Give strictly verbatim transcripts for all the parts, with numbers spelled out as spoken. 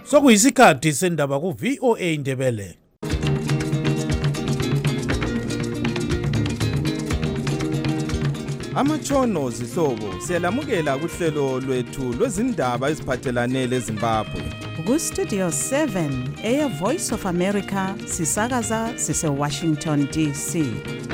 Sokuyisikhathi sendaba ku V O A Indebele. Amatshono zihlobo siyalamukela kuhlelo lwethu lwezindaba eziphathelane leZimbabwe. Ku Studio seven eya Voice of America sisakaza sise Washington D C.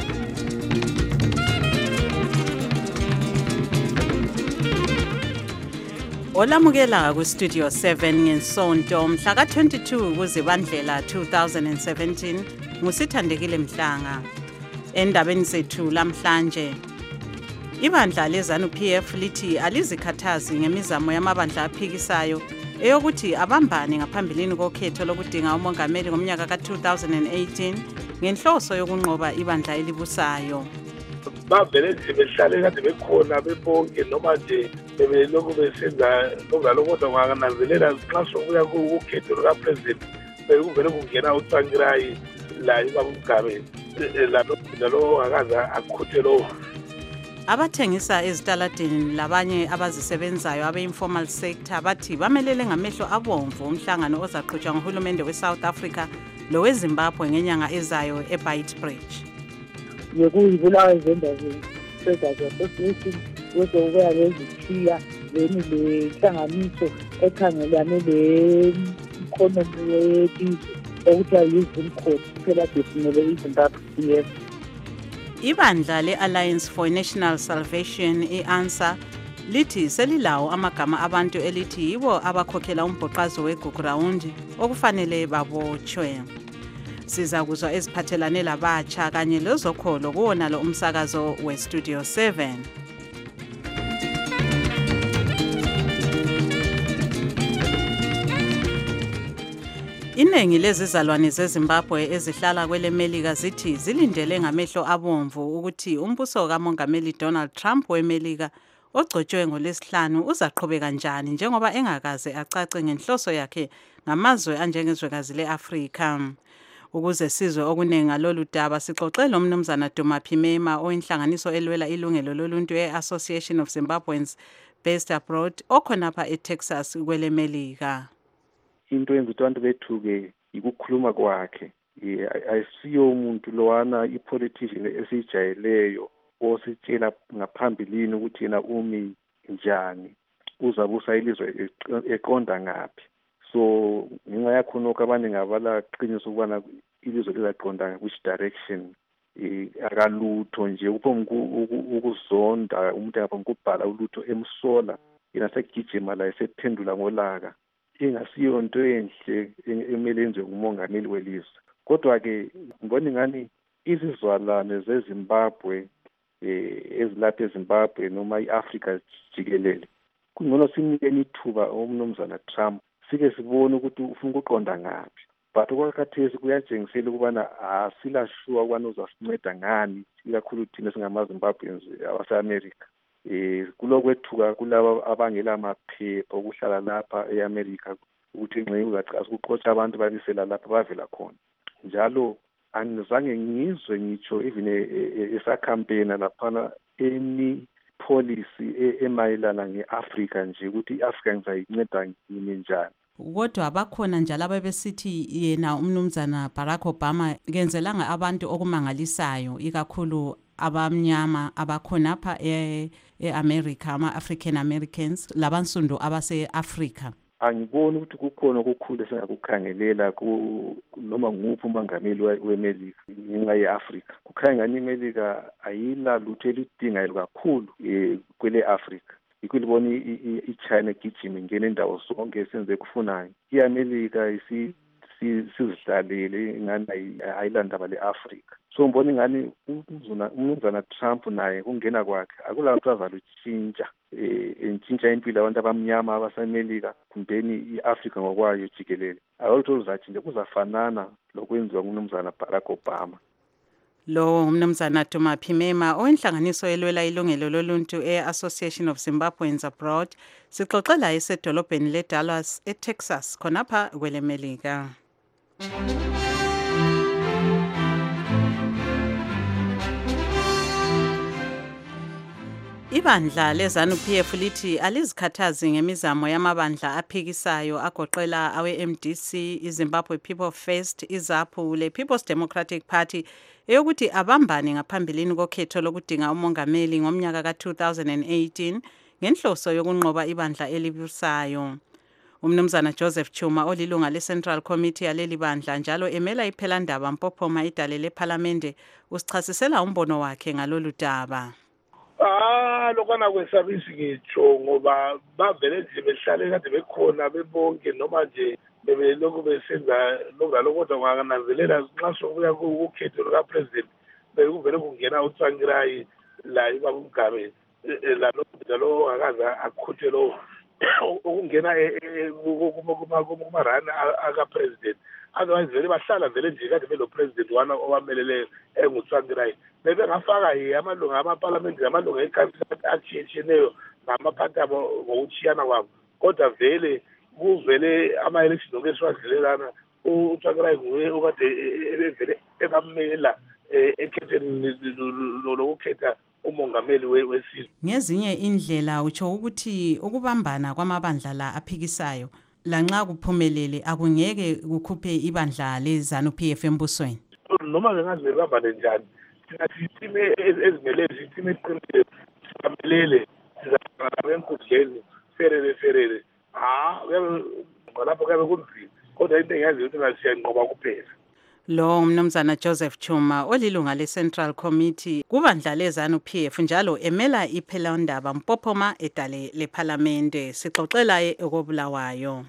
Olamukela ku Studio seven ngesonto mhla ka twenty-two kuZibandlela two thousand seventeen ngusithandekile Mhlanga. Endabeni zethu lamhlanje ibandla leZANU P F lithi alizikhathazi ngemizamo yamabandla aphikisayo eyokuthi abambane ngaphambilini kokhetho lokudinga umongameli ngomnyaka ka two thousand eighteen ngenhloso yokunqoba ibandla elibusayo. Bavele nje behlale kade bekhona bebonke noma nje bebeloko besenza lokho kodwa kwakananzelela xa sokuya kukhetho luka president bekuvele kungena uTsvangirai la ibakugabe lalo akaza akhuthelo. Abathengisa ezitaladini labanye abazisebenzayo abe-informal sector bathi bamelele ngamehlo abomvu umhlangano ozaqhutshwa nguhulumende we-South Africa loweZimbabwe ngenyanga ezayo eBeitbridge. Yekuyibulawa izendawo zeState Association wezokuya lezithiya leni lenhlanganiso ekhangelane le-economy yelizwe okuthiwa yi-Zimcod phela definele iZimbabwe C F. Ibandla le-Alliance for National Salvation i-ANSA lithi selilawo amagama abantu elithi yibo abakhokhela umbhoqazo weGugurawundi okufanele babotshwe. Siza kuzwa eziphathelane labatsha kanye lezokholo kuwona lo umsakazo we-Studio seven. Iningi lezizalwane zeZimbabwe ezihlala kwele Melika zithi zilindele ngamehlo abomvu ukuthi umbuso kaMongameli Donald Trump weMelika ogcotshwe ngolesihlanu uzaqhubeka kanjani njengoba engakaze acace ngenhloso yakhe ngamazwe anjengezwekazi leAfrika. Ukuze sizwe okuningi ngalolu daba sixoxe lo mnumzana Duma Phimema oyinhlanganiso elwela ilungelo loluntu e-Association of Zimbabweans Based Abroad okhonapha eTexas kwele Melika. Into enza ukuthi abantu bethuke ikukhuluma kwakhe. Ayisiyo umuntu lowana ipolitician esijayeleyo ositshela ngaphambilini ukuthi yena umi njani uzabusa ilizwe eqonda ngaphi. So nginga yakho nokho abaningi abala qiniso ukubana ilizwe lizaqonda which direction akalutho nje upho ukuzonda umuntu yapha ukubhala ulutho emsola yena sekugijima la esephendula ngolaka. Ingasiyo into enhle emele enziwe ngumongameli welizwe. Kodwa ke ngibona ngani izizwalane zeZimbabwe ezilapha eZimbabwe noma iAfrika jikelele kungcono sinikeni ithuba umnumzana Trump sike sibone ukuthi ufuna ukuqonda ngaphi. But okwakhathesi kuyatshengisela ukubana asilashwa ukubana uzasinceda ngani ikakhulu thina singamaZimbabweans abase-America. Eh kulokwethuka kulabo abangela amaphepha okuhlala lapha eAmerica ukuthi nxe uzaqasa ukuqoqa abantu babisela lapha bavela khona. Njalo angizange ngizwe ngitsho even esa-campaign laphana any policy emayelana ngeAfrica nje ukuthi iAfrica ngizayinceda ngini njani. Kodwa abakhona njalo ababesithi yena umnumzana Barack Obama kenzelanga abantu okumangalisayo ikakhulu abamnyama abakhona apha eAmerica ama-African Americans labansundu abase-Africa. Angiboni ukuthi kukhona okukhulu esingakukhangelela noma nguphi umongameli weMelika ngenxa yeAfrica. Kukhanya ngani iMelika ayila lutho elidingayo kakhulu kwele Africa. Ikulibona iChina gijima ingena indawo zonke esenze kufunayo. IAmerica isi sizihlalele ngani ayilandaba leAfrica. So ngibona ngani umnumzana Trump naye kungena kwakhe akulanto azalutshintsha eh entshintsha impilo abantu abamnyama abaseMelika kumbeni iAfrica ngokwayo jikelele. Awulutho luzatshintsha kuzafanana lokwenziwa ngumnumzana Barack Obama. Lo umnumzana Duma Phimema oyinhlanganiso elwela ilungelo loluntu e-Association of Zimbabweans Abroad sixoxela esedolobheni leDallas eTexas khonapha kwele Melika. Ibandla leZANU-P F lithi alizikhathazi ngemizamo yamabandla aphikisayo agoqela awe-M D C, iZimbabwe People First, iZAPU le-People's Democratic Party eyokuthi abambane ngaphambilini kokhetho lokudinga umongameli ngomnyaka ka two thousand eighteen ngenhloso yokunqoba ibandla elibusayo. Umnumzana Joseph Chuma olilunga le-Central Committee yaleli bandla njalo emela iphelandaba Mpophoma idale lePhalamende usichasisela umbono wakhe ngalolu daba. Ah lokana kwesabisi ngitsho ngoba bavele nje behlale kade bekhona bebonke noma nje bebeloko besenza lokho kodwa ngananzelela nxa sokuya ukhetho luka president bekuvele kungena uTsvangirai la ibakumgabe la lo akaza akhuthe lo ukungena kuma run aka president otherwise vele bahlala vele nje kade belo president wana owamelele enguTsvangirai bebe ngafaka amalunga amaparliament amalunga eCouncil achiyeneyo namaphathi abo ngokuchiyana kwabo kodwa vele kuvele ama-election okwesiwadlelelana uTsvangirai nguye okade vele ebamela ekhetheni lokukhetha umongameli wesizwe. Ngezinye indlela utsho ukuthi ukubambana kwamabandla la aphikisayo lanxa kuphumelele akungeke kukhuphe ibandla leZANU-P F embusweni. Noma ngengaze babambane njani sithime ezimele sithime eqinile sibamelele sizaba enkundleni ferere ferere ha uyabe lapho kabe kunzima kodwa into engiyazi ukuthi ngasiyanqoba kuphela. Lo umnumzana Joseph Chuma olilunga le-Central Committee kubandla leZANU-P F njalo emela iphelandaba Mpophoma edale lePhalamende sixoxela ekobulawayo.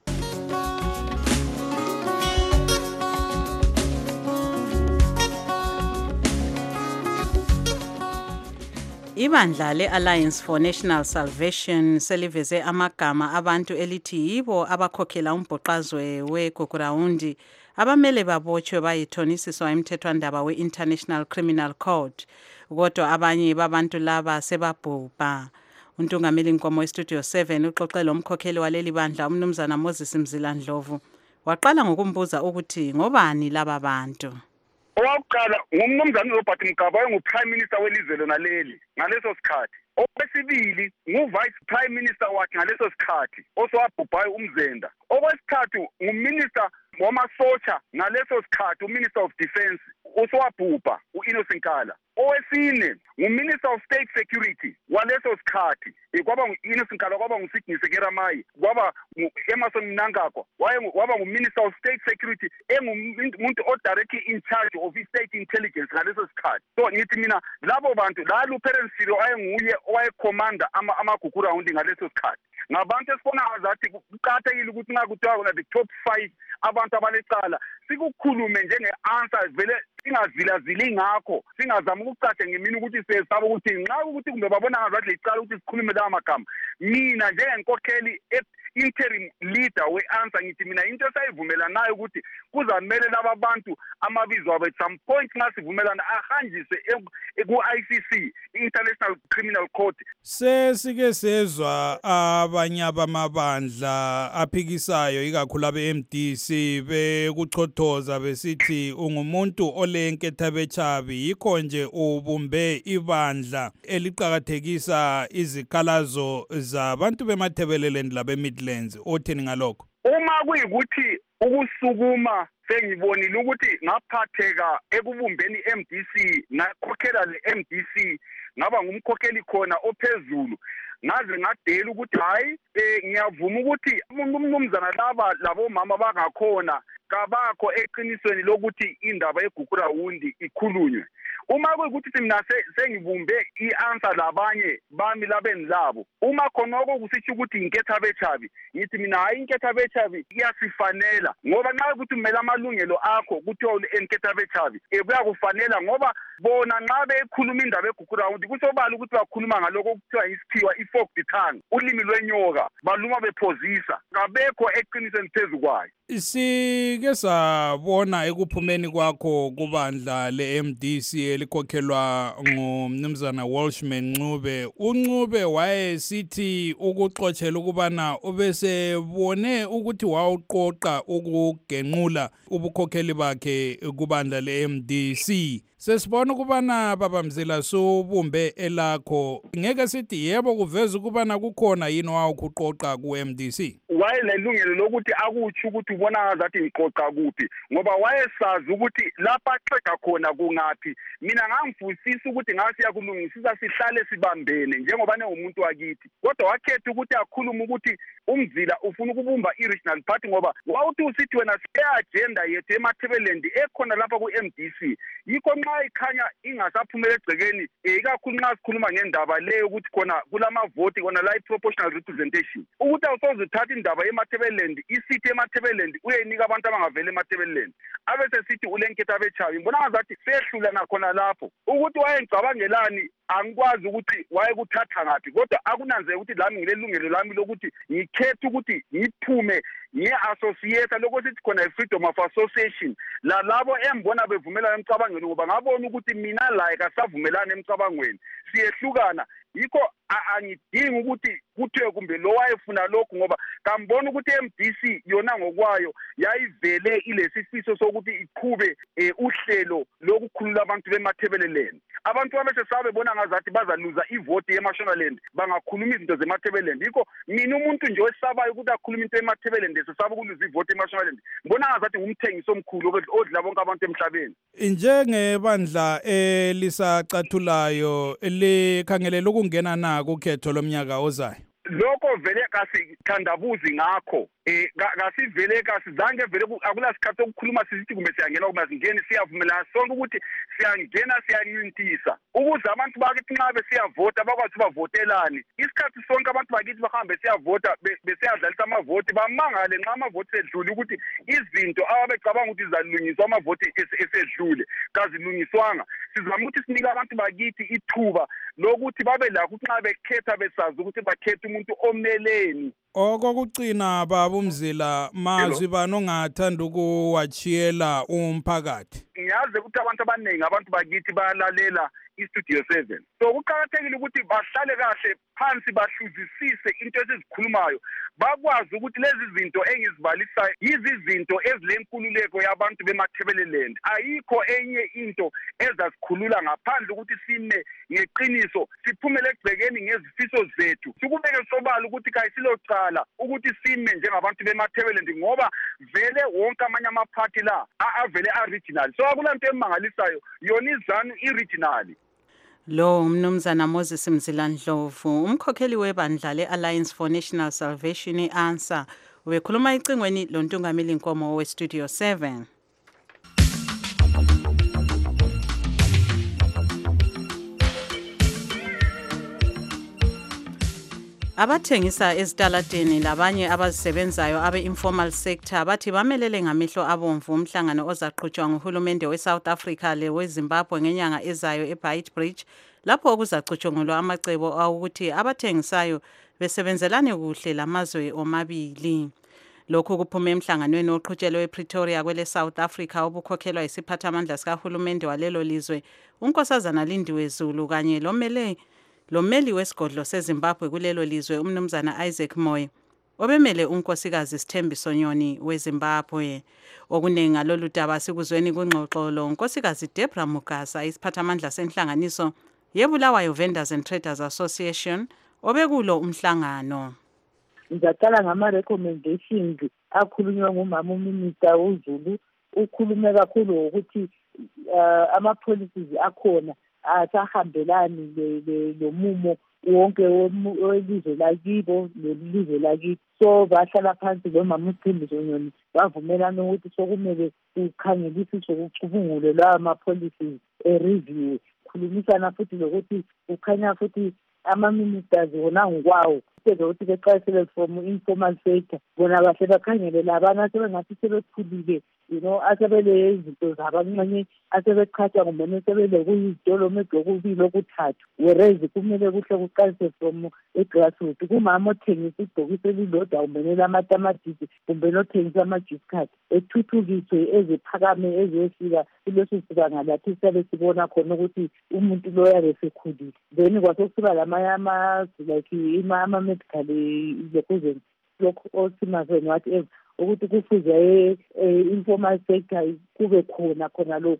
Ibandla le-Alliance for National Salvation seliveze amagama abantu elithi yibo abakhokhela umbhoqazwe weGugurawundi abamele babotshwe bayithonisiswa emthethwandaba we-International Criminal Court kodwa abanye babantu laba sebabhubha. Untungameli Nkomo weStudio seven uxoxela umkhokheli waleli bandla umnumzana Moses Mzila Ndlovu waqala ngokumbuza ukuthi ngobani laba bantu. Owakuqala ngumnumzana Robert Mugabe engu-Prime Minister welizwe lona leli ngaleso sikhathi. Okwesibili ngu-Vice Prime Minister wakhe ngaleso sikhathi osowabhubhayo uMzenda. Okwesithathu nguMinister wamasotsha ngaleso sikhathi uMinister of Defence osowabhubha u-Innocent Kala. Owesine nguMinister of State Security waleso sikhathi kwaba ngu-Innocent Kala kwaba nguSidney Sekeramai kwaba ngu-Emerson Mnangagwa waba ngu-Minister of State Security engumuntu o-directly in charge of state intelligence ngaleso sikhathi. So ngithi mina labo bantu la Lieutenant Silo ayenguye owayekhomanda amaGugurawundi ngaleso sikhathi. Ngabantu esifona ngazathi kuqakathekile ukuthi ngakuthiwa kona the top five abantu abalecala sikukhulume njenge-answer vele singazilazili ngakho singazama ukucatshe ngemini ukuthi sesaba ukuthi nxa ukuthi kumbe babona ngazathi lecala ukuthi sikhulume lawa magama. Mina njengenkokheli interim leader we-answer ngithi mina into esayivumelanayo ukuthi kuzamele laba bantu amabizo abo at some point nxa sivumelana ahanjiswe ku-I C C International Criminal Court. Sesike sezwa abanye abamabandla aphikisayo ikakhulu abe-M D C bekuchothoza besithi ungumuntu olenketha bechabi yikho nje ubumbe ibandla eliqhakathekisa izikhalazo zabantu bemathebeleleni labe-Midlands. Otheni ngalokho? Uma kuyikuthi ukusukuma sengibonile ukuthi ngaphatheka ekubumbeni i-M D C nakhokhela le-M D C ngaba ngumkhokheli khona ophezulu ngaze ngadela ukuthi hayi ngiyavuma ukuthi umnumzana laba labomama bangakhona kabakho eqinisweni lokuthi indaba yeGugurawundi ikhulunywe. Uma kuyikuthi mina sengibumbe i-answer labanye bami labeni labo uma khonoko kusitsho ukuthi inketha bechabi ngithi mina hayi inketha bechabi iyasifanela ngoba nxa ukuthi kumele amalungelo akho kuthiwa inketha bechabi kuyakufanela ngoba bona nxa bekhuluma indaba yeGugurawundi kusobala ukuthi bakhuluma ngaloko okuthiwa isikhiwa i-forked tongue ulimi lwenyoka baluma bephozisa kabekho eqinisweni phezu kwayo. Sike sabona ekuphumeni kwakho kubandla le-M D C elikhokhelwa ngumnumzana Welshman Ncube. uNcube wayesithi ukuxoxela ukubana ubesebone ukuthi wawuqoqa ukugenqula ubukhokheli bakhe kubandla le-M D C Sesibona ukubana baba Mzila subumbe elakho. Ngeke sithi yebo kuveza ukubana kukhona yini wawukuqoqa ku M D C. Wayelelungelo lokuthi akuthi ukuthi ubona ngazathi ngiqoqa kuphi ngoba wayesazi ukuthi lapha axega khona kungapi. Mina ngangifusisa ukuthi ngasi yakulungisisa sihlale sibambene njengoba nengumuntu wakithi. Kodwa wakhetha ukuthi akhulume ukuthi uMzila ufuna ukubumba i-regional party ngoba wawuthi usithi wena se-agenda yethu eMatabeleland ekhona lapha ku-M D C. Yikho nxa ikhanya ingasaphumela egcekeni ikakhulu nxa sikhuluma ngendaba leyo ukuthi khona kulamavoti kona la i-proportional representation. Ukuthi awusoze uthathe indaba eMatabeleland isithi eMatabeleland uyeyinika abantu abangavele eMatabeleland. Abese sithi ulenketha abechawi. Ngibona ngazathi sehlula nakhona lapho. Ukuthi wayengicabangelani angikwazi ukuthi wayekuthatha ngaphi kodwa akunanzeke ukuthi lami ngilelungelo lami lokuthi ngikhethe ukuthi ngiphume nge-associate lokho sithi khona i-freedom of association la labo embona bevumela emcabangweni ngoba ngabona ukuthi mina la kasavumelana emcabangweni siyehlukana yikho angidingi ukuthi kuthiwe kumbe lo wayefuna lokhu ngoba kambona ukuthi M D C yona ngokwayo yayivele ilesifiso sokuthi iqhube uhlelo lokukhulula abantu beMatabeleland. Abantu abese sabe bona ngazathi bazaluza ivoti yeMashonaland bangakhuluma izinto zeMatabeleland. Yikho mina umuntu nje osabayo ukuthi akhuluma into eMatabeleland sesaba ukuluza ivoti yeMashonaland. Ngibona ngazathi umthengisi omkhulu odla bonke abantu emhlabeni. Njengebandla elisacathulayo likhangelela ukungena na kukhetho lomnyaka ozayo. Lokho vele kasithandabuzi ngakho eh kasivele kasizange vele akulasikhathi sokukhuluma sizithi kumbe siyangena kuma singene siyavumelana sonke ukuthi siyangena siyancintisa ukuze abantu bakithi nxa besiyavota bakwazi bavotelani isikhathi sonke abantu bakithi bahambe siyavota besiyadlalisa amavoti bamangale nxa amavoti edlule ukuthi izinto ababecabanga ukuthi zalungiswa amavoti esedlule kazilungiswanga sizama ukuthi sinike abantu bakithi ithuba lokuthi babe lakho nxa bekhetha besazi ukuthi bakhetha umuntu omeleni. Okokucina baba uMzila mazwi bani ongathanda ukuwachiyela umphakathi? Ngiyazi ukuthi abantu abaningi abantu bakithi bayalalela iStudio seven. So kuqakathekile ukuthi bahlale kahle phansi bahluzisise into esizikhulumayo bakwazi ukuthi lezi zinto engizibalisayo yizizinto ezilenkululeko yabantu beMatabeleland. Ayikho enye into ezasikhulula ngaphandle ukuthi sime ngeqiniso siphumele egcekeni ngezifiso zethu. Sikubeke sobala ukuthi kayisiloqala ukuthi sime njengabantu beMatabeleland ngoba vele wonke amanye amaphathi la avele a-regional. So akulanto emangalisayo yona izanu i-regional. Lo umnumzana Moses Mzila Ndlovu umkhokheli webandla le-Alliance for National Salvation i-ANSA ubekhuluma icingweni lontungameli Nkomo we-Studio seven. Abathengisa ezitaladeni labanye abazisebenzayo abe-informal sector bathi bamelele ngamehlo abomvu umhlangano ozaqhutshwa nguhulumende we-South Africa lewe-Zimbabwe ngenyanga ezayo eBeitbridge lapho okuzacutshungulwa amacebo awukuthi abathengisayo besebenzelane kuhle lamazwe omabili. Lokhu kuphume emhlanganweni oqhutshelwe ePretoria kwele South Africa obukhokhelwa isiphathamandla sikahulumende walelo lizwe uNkosazana Lindiwe Zulu kanye lomele Lomeli wesigodlo seZimbabwe kulelo lizwe umnumzana Isaac Moyo obemele unkosikazi Sithembiso Nyoni weZimbabwe. Okunengi ngalolu daba sikuzweni kungxoxolo unkosikazi Debra Mugasa isiphathamandla senhlanganiso yeBulawayo Vendors and Traders Association obekulo umhlangano. Ngicela ngama recommendations akhulunywa ngumama uMinister uZulu ukhulume kakhulu ukuthi ama policies akhona asahambelani lomumo wonke welizwe lakibo lelizwe lakithi. So bahlala phansi nomama uSithembiso Nyoni bavumelana ukuthi sokumele ukhangelisiswe ukucubungule lawa ama-policies e-review. Khulumisana futhi lokuthi ukhanya futhi ama-ministers wona ngokwawo ukuthi beqasele from informal sector bona bahle bakhangele labana asebengathi sebekhulile you know asebele izinto zabancane asebeqhatsha kumbe sebele kuyizitolo medokubili okuthathu whereas kumele kuhle kuqalise from e-grassroots kumama othengisa ibhokisi elilodwa kumbe lamatamatisi kumbe nothengisa ama-juice card ethuthukiswe eziphakame eziyefika kuleso sibanga lathi siyabe sibona khona ukuthi umuntu lo yabe sekhulile then kwasekusiba lamanye ama-like ama-medical lekuzeni lokhu osimazweni whatever ukuthi kufuze informal sector kube khona khona lokho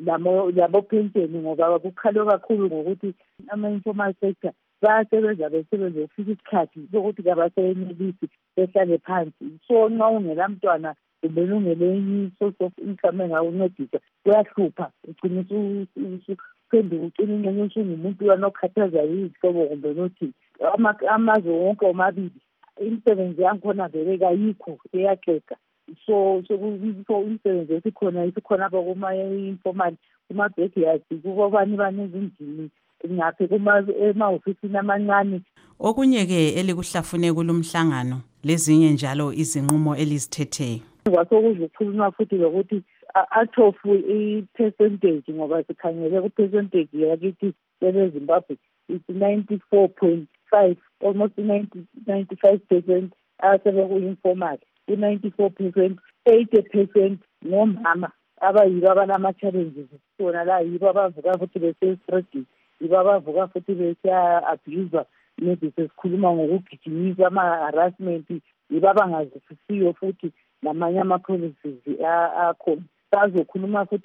lamo labo pension ngoba kukhalwe kakhulu ngokuthi ama-informal sector bayasebenza besebenza ufika isikhathi sokuthi kabaseyenelisi behlale phansi. So nxa ungela mntwana ubelungele enye source of income engawuncedisa kuyahlupha, ugcina usuphenduka ugcina ingxenye usungumuntu wanokhathaza yizihlobo kumbe nothi amazwe wonke omabili imisebenzi yankhona vele kayikho iyaxega. So so imisebenzi esikhona isikhona apha kuma-informal kuma-backyard kubobani banezindlini ngaphi ema-ofisini amancane. Okunye-ke elikuhlafune kulumhlangano lezinye njalo izinqumo elizithetheyo. Kwasokuze ukukhuluma futhi lokuthi athofu i-percentage ngoba sikhangele ku-percentage yakithi kweleZimbabwe it's ninety-four point five, almost ninety-five percent asebeku-informal, ku-ninety-four percent, eighty percent ngomama abayibo abanama-challenges sona la yibo abavuka futhi bese-stressed, yibo abavuka futhi besiya-abuswa, maybe sesikhuluma ngokugijimisa ama-harassment, yibo abangazwisisiyo futhi namanye ama-policies akhona. Sazokhuluma futhi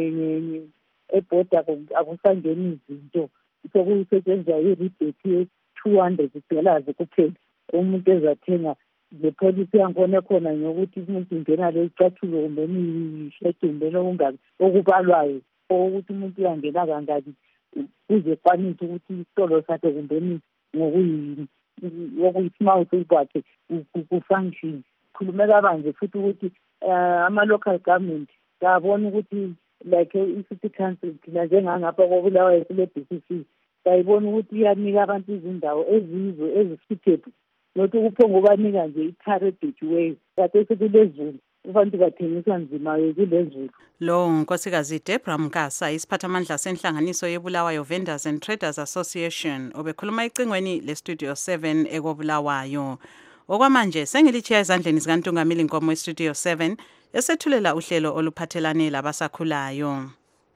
ebhoda akusangeni izinto sokusetshenziswa i-rebate ye-two hundred dollars kuphela umuntu ezathenga. Le policy yankhona ekhona ngokuthi umuntu ungena lezicathulo kumbe isheti kumbe okungabi okubalwayo ukuthi umuntu uyangena kangaki kuze kwanise ukuthi isitolo sakhe kumbe ngokuyini okuyi-smart kwakhe ku-function. Khulume kabanje futhi ukuthi ama-local government kabona ukuthi like i-city council thina njengangapha koBulawayo sile-B C C sayibona ukuthi iyanika abantu izindawo ezizo ezi-suitable, nothi kuphongobanika nje i-target way kade sekulezulu abantu bathengisa nzima kulezulu. Lo unkosikazi Deborah Mkasa, isiphathamandla senhlanganiso yeBulawayo Vendors and Traders Association, obekhuluma ecingweni le-Studio seven ekoBulawayo. Okwamanje sengilichiya ezandleni zikaNtungamili Nkomo e-Studio seven esethulela uhlelo oluphathelane labasakhulayo.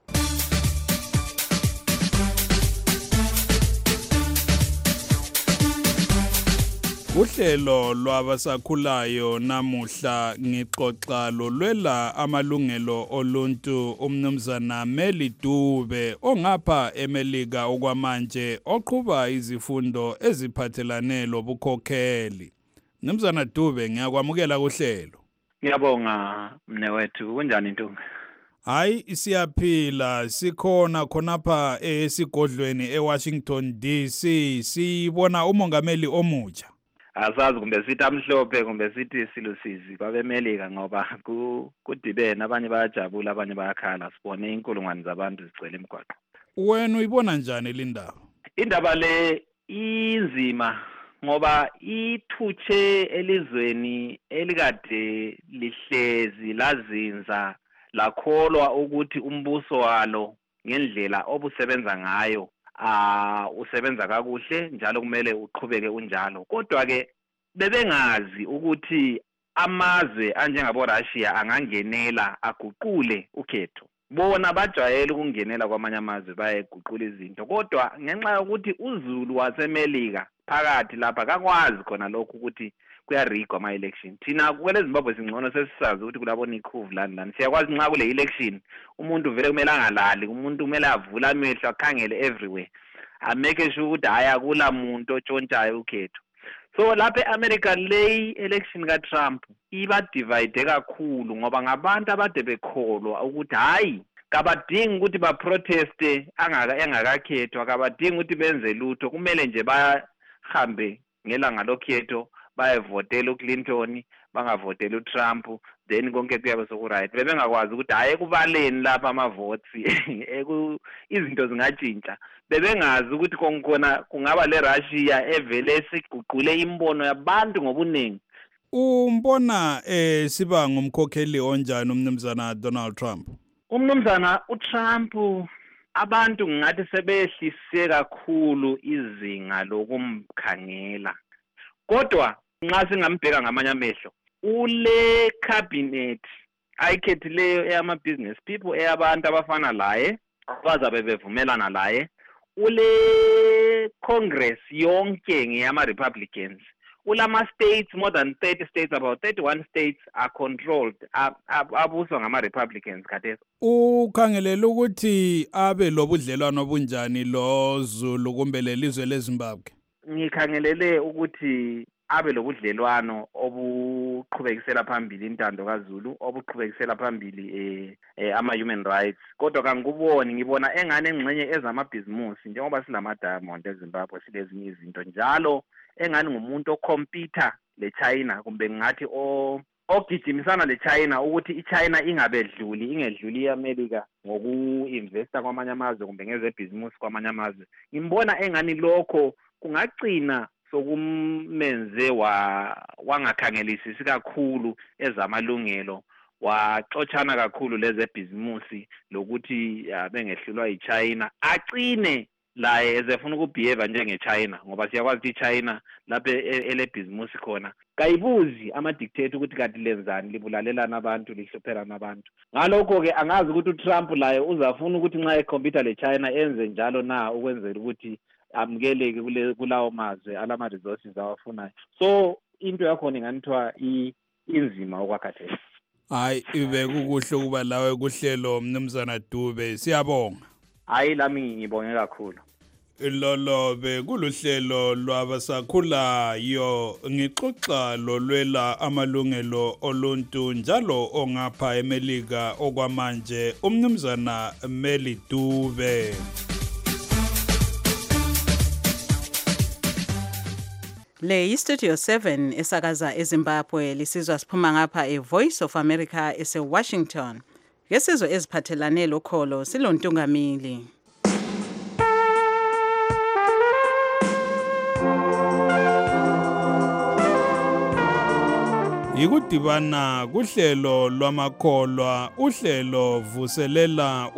Uhlelo lwabasakhulayo namuhla ngixoxa lolwela amalungelo oluntu umnumzana Meli Dube ongapha eMelika okwamanje oqhuba izifundo eziphathelane lobukhokheli. Mnumzana Dube, ngiyakwamukela kuhlelo. Ngiyabonga mnewethu, kunjani Ntunga? Hayi siyaphila, sikhona khonapha esigodlweni eWashington D C sibona umongameli omutsha. Asazi kumbe sithi amhlophe kumbe sithi silusizi kwabeMelika ngoba kudibene, abanye bayajabula abanye bayakhala, sibone inkulungwane zabantu zigcwele emgwaqo. Wena uyibona njani le ndaba? Indaba le inzima ngoba ithutshe elizweni elikade lihlezi lazinza lakholwa ukuthi umbuso walo ngendlela obusebenza ngayo ah usebenza kakuhle njalo kumele uqhubeke unjalo. Kodwa ke bebengazi ukuthi amazwe anjengabo Russia angangenela aguqule ukhetho. Bona bajwayele ukungenela kwamanye amazwe bayeguqula izinto, kodwa ngenxa yokuthi uZulu waseMelika phakathi lapha kakwazi khona lokho ukuthi kuyarigwa ama-election. Thina kwele Zimbabwe singcono sesisazi ukuthi kulabo nikhuvu lani lani. Siyakwazi nxa kule election umuntu vele kumele angalali, umuntu kumele avule amehlo akhangele everywhere, ameke sure ukuthi hayi akula muntu otshontshayo ukhetho. So lapha eAmerica le election kaTrump iba divide kakhulu ngoba ngabantu abade bekholwa ukuthi hayi kabadingi ukuthi ba proteste angaka engakakhethwa, kabadingi ukuthi benze lutho, kumele nje bahambe ngelanga lokhetho bayevotela uClinton bangavotela uTrump, then konke kuyabe sokuright. Bebengakwazi ukuthi hayi kubaleni lapha ama votes izinto zingatshintsha. Bebengazi ukuthi konkona kungaba le Russia evele siguqule imbono yabantu ngobuningi. Umbona eh siba ngumkhokheli onjani umnumzana Donald Trump? Umnumzana uTrump abantu ngathi sebehlise kakhulu izinga lokumkhangela. Kodwa nxa singambheka ngamanye amehlo ule cabinet ayikhethileyo eyama business people eyabantu abafana laye abazabe bevumelana laye, ule Congress yonke ngeyama Republicans, kulama states, more than thirty states, about thirty-one states are controlled, abuswa ngama-Republicans khathesi. Ukhangelela ukuthi abe lobudlelwano obunjani lo Zulu kumbe lelizwe leZimbabwe? Ngikhangelele ukuthi abe lobudlelwano obuqhubekisela phambili intando kaZulu, obuqhubekisela phambili eh, eh ama human rights. Kodwa kangikuboni, ngibona engane engxenye ezamabhizimusi njengoba silama diamond eZimbabwe silezinye izinto njalo engani ngumuntu ocompete le China kumbe ngathi o ogijimisana le China ukuthi iChina ingabedluli ingedluli iAmerica ngoku-investa kwamanye amazwe kumbe ngezebhizimusi kwamanye amazwe. Ngimbona engani lokho kungagcina sokumenze wa wangakhangelisisi kakhulu ezamalungelo, waxoxana kakhulu lezebhizimusi lokuthi bengehlulwa iChina, agcine laye ezefuna ukubehave njenge-China ngoba siyakwazi ukuthi iChina lapho elebhizimusi khona kayibuzi ama-dictate ukuthi kanti lenzani, libulalelana abantu, lihluphelana abantu. Ngalokho-ke angazi ukuthi uTrump laye uzafuna ukuthi nxa ekhompyutha le-China enze njalo na ukwenzela ukuthi amukeleke kule kulawo mazwe alama resources awafunayo. So into yakhona inganithiwa inzima okwakhathesi. Hayi ibe kukuhle ukuba lawe kuhlelo Mnumzana Dube, siyabonga. Hayi lami ngibonge kakhulu. Lolo be kuluhlelo lwabasakhulayo ngixoxa lolwela amalungelo oluntu njalo ongapha eMelika okwamanje uMnumzana Meli Dube. Le iStudio seven esakaza eZimbabwe lisizwa siphuma ngapha eVoice of America eseWashington. Ngesizwe eziphathelane lokholo silontungamili. Ikudibana kuhlelo lwamakholwa, uhlelo vuselela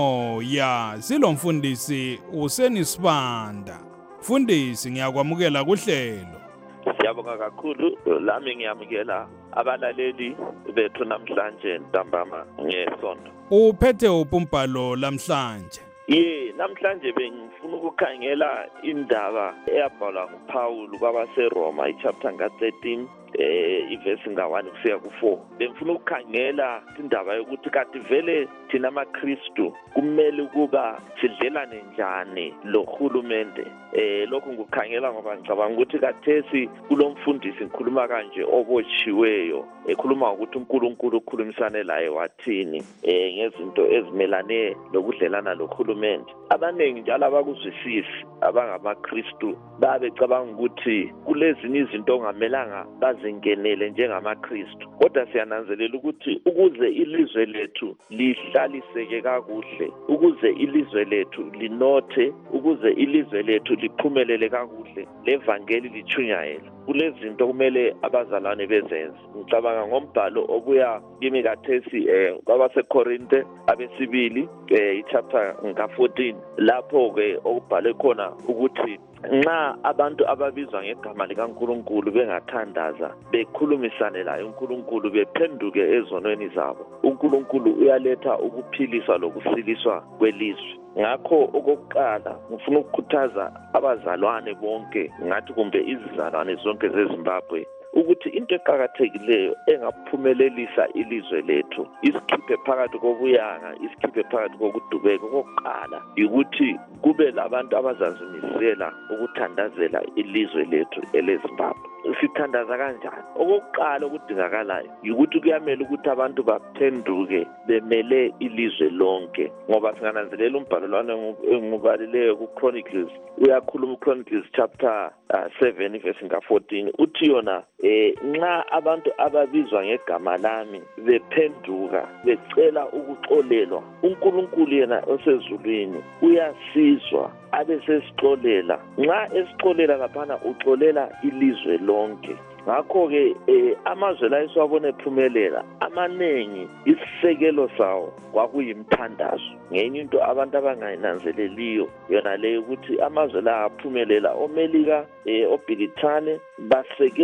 umoya. Silomfundisi uSenisibanda. Fundisi ngiyakwamukela kuhlelo. Siyabonga kakhulu, lami ngiyamukela abalaleli bethu namhlanje ntambama ngesonto. Uphethe upumbhalo lamhlanje? Ye, namhlanje bengifuna ukukhangela indaba eyabhalwa nguPaul kwabaseRoma ichapter nga thirteen eh ivesi nga one kusiya ku four. Bengifuna ukukhangela indaba yokuthi kati vele thina amaKristu kumele ukuba sidlelane njani lohulumende. Eh lokho ngukhangela ngoba ngicabanga ukuthi kathesi kulomfundisi ngikhuluma kanje obotshiweyo ekhuluma ukuthi uNkulunkulu ukhulumisane laye wathini eh ngezinto ezimelane lokudlelana lohulumende. Abanengi njalo abakuzwisisi abangamaKristu babecabanga ukuthi kulezinye izinto ongamelanga bazingenele njengamaKristu. Kodwa siyananzelela ukuthi ukuze ilizwe lethu lihlaliseke kakuhle, ukuze ilizwe lethu linothe, ukuze ilizwe lethu liphumelele kakuhle, levangeli lichunyayela, kulezinto kumele abazalwane bezenze. Ngicabanga ngombhalo obuya kimi kathesi eh kwabaseKorinte abesibili eh ichapter nga fourteen lapho ke okubhalwe khona ukuthi nxa abantu ababizwa ngegama likaNkulunkulu bengathandaza bekhulumisane laye uNkulunkulu bephenduke ezonweni zabo, uNkulunkulu uyaletha ukuphiliswa lokusiliswa kwelizwe. Ngakho okokuqala ngifuna ukukhuthaza abazalwane bonke, ngathi kumbe izizalwane zonke zeZimbabwe, ukuthi into eqhakathekileyo engaphumelelisa ilizwe lethu isikhiphe phakathi kokuyanga, isikhiphe phakathi kokudubeka, kokuqala ukuthi kube labantu abazazimisela ukuthandazela ilizwe lethu eleZimbabwe. Sithandaza kanjani? Okokuqala okudingakalayo ukuthi kuyamela ukuthi abantu baphenduke bemele ilizwe lonke, ngoba singananzelela umbhalelwane engubalileyo kuChronicles, uyakhuluma uChronicles chapter uh, seven verse nga fourteen uthi yona eh nxa abantu ababizwa ngegama lami bephenduka becela ukuxolelwa, uNkulunkulu yena osezulwini uyasizwa abe sesixolela. Nxa esixolela laphana uxolela ilizwe lonke. Ngakho-ke eh, amazwe la esiwabona ephumelela amanengi isisekelo sawo kwakuyimthandazo. Ngenye into abantu abangayinanzeleliyo yona le ukuthi amazwe la aphumelela oMelika eh, oBrithani basekelwa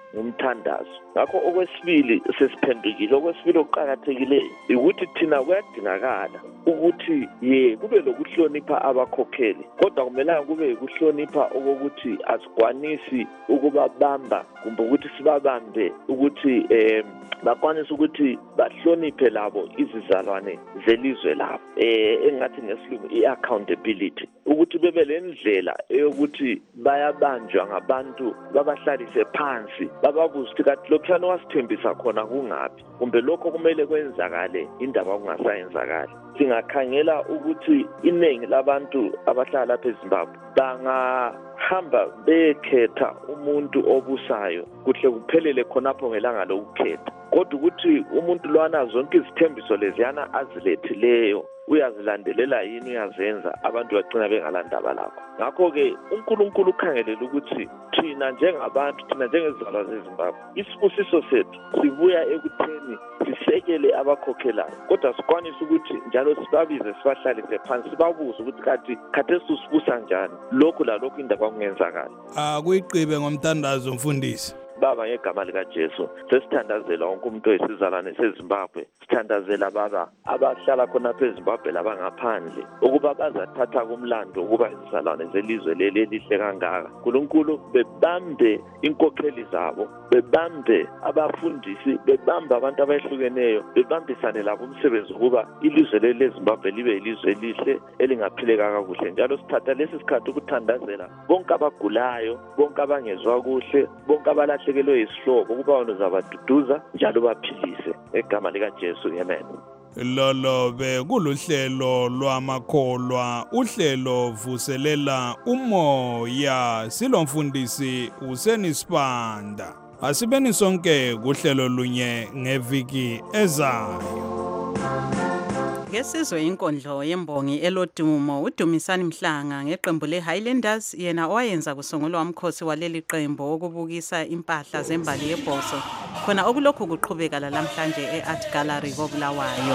ngumthandazo. Ngakho okwesibili sesiphendukile, okwesibili okuqakathekileyo ukuthi thina kuyadingakala ukuthi ye kube lokuhlonipha abakhokheli, kodwa kumelanga kube ukuhlonipha okokuthi asikwanisi ukubabamba kumbe ukuthi sibabambe ukuthi eh bakwanisa ukuthi bahloniphe labo izizalwane zelizwe labo, eh engathi ngesilungu i-accountability, ukuthi bebe lendlela eyokuthi bayabanjwa ngabantu babahlalise phansi bababuze ukuthi kathi lokhuyana wasithembisa khona kungaphi, kumbe lokho kumele kwenzakale indaba kungasayenzakali. Singakhangela ukuthi iningi labantu abahlala lapha eZimbabwe bangahamba bekhetha umuntu obusayo kuhle kuphelele khonapho ngelanga lokukhetha, kodwa ukuthi umuntu lwana zonke izithembiso leziyana azilethileyo uyazilandelela yini, uyazenza, abantu bagcina bengalandaba lakho. Ngakho-ke uNkulunkulu ukhangelela ukuthi thina njengabantu, thina njengezizalwa zeZimbabwe, isibusiso sethu sibuya ekutheni sisekele abakhokhelayo, kodwa sikwanise ukuthi njalo sibabize sibahlalise phansi sibabuze ukuthi kathi khathesi usibusa njani, lokhu lalokhu indaba kungenzakala. Akuyiqibe ngomthandazo mfundisi. Baba ngegama likaJesu sesithandazela wonke umuntu oyisizalwane seZimbabwe, sithandazela baba abahlala khona phe eZimbabwe labangaphandle ukuba bazathatha kumlando ukuba izizalwane zelizwe leli elihle kangaka. uNkulunkulu bebambe inkokheli zabo, bebambe abafundisi, bebambe abantu abahlukeneyo, bebambisane labo umsebenzi ukuba ilizwe leli leZimbabwe libe ilizwe elihle elingaphileka kakuhle. Njalo sithatha lesi sikhathi ukuthandazela bonke abagulayo, bonke abangezwa kuhle, bonke abalahle kelwe isihlobo ukuba wona uzabaduduza njalo baphilise egama likaJesu, amen. Lolo be kuluhlelo lwamakholwa, uhlelo vuselela umoya, silomfundisi uSenisibanda. Asibeni sonke kuhlelo lunye ngeviki ezayo. Ngesizwe inkondlo yembongi elodumo uDumisani Mhlanga ngeqembu leHighlanders, yena owayenza kusungulwa umkhosi waleli qembu okubukisa impahla zembali yebhoso khona okulokhu kuqhubeka lamhlanje eArt Gallery koBulawayo.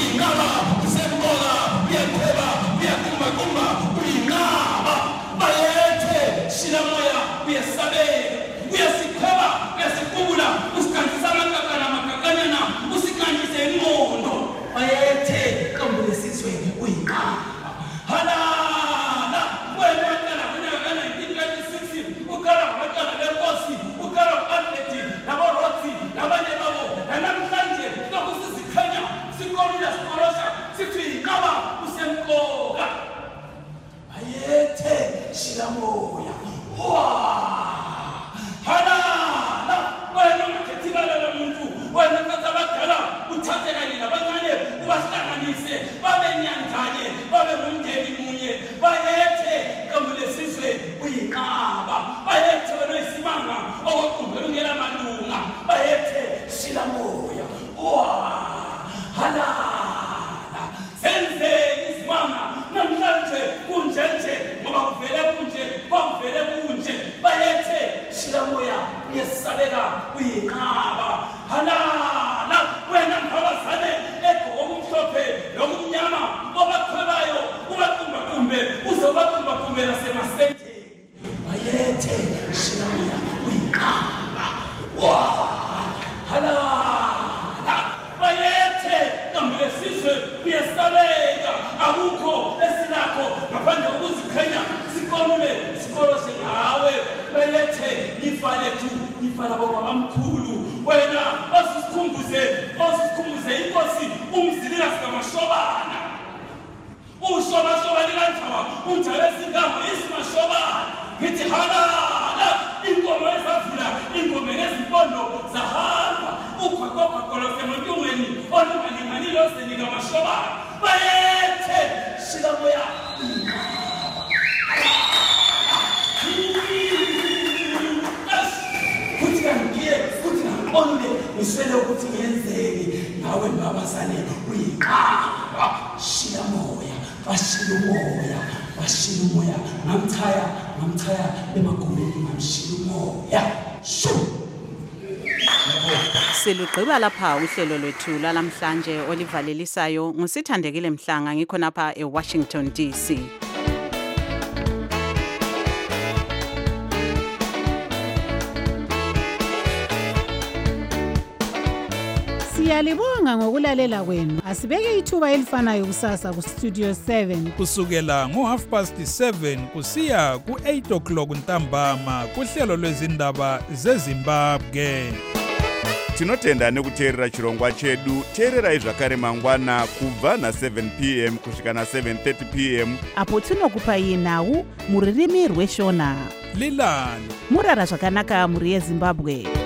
Silugqiba lapha uhlelo lwethu lalamhlanje olivalelisayo ngusithandekile Mhlanga ngikhonapha eWashington D C. Siyalibonga ngokulalela kwenu. Asibeke ithuba elifanayo kusasa ku Studio seven. Kusukela ngo half past seven kusiya ku eight o'clock ntambama kuhlelo lwezindaba zeZimbabwe. Tinotenda nekuteerera chirongwa chedu. Teererai zvakare mangwana kubva na seven p m kusvika na seven thirty p m apo tinokupai nhau muririmi rweshona. Lilani Murara zvakanaka muri yeZimbabwe.